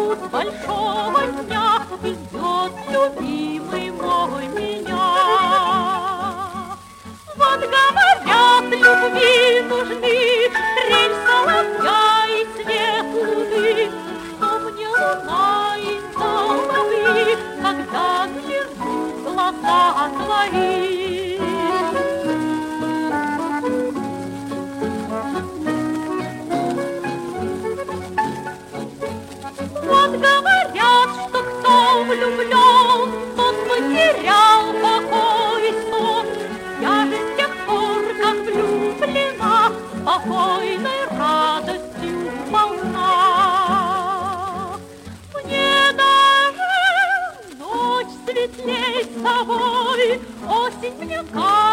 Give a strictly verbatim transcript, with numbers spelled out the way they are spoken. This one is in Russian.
ждут большого дня, и ждет любимый мой меня. Вот говорят, любви нужны трель соловья и свет луны, что мне луна из головы, когда гляжу в глаза твои. Вот говорят, что кто влюблен, тот потерял покой и сон. Я же с тех пор, как влюблена, спокойной радостью полна. Мне даже ночь светлей с тобой, осень мне кажется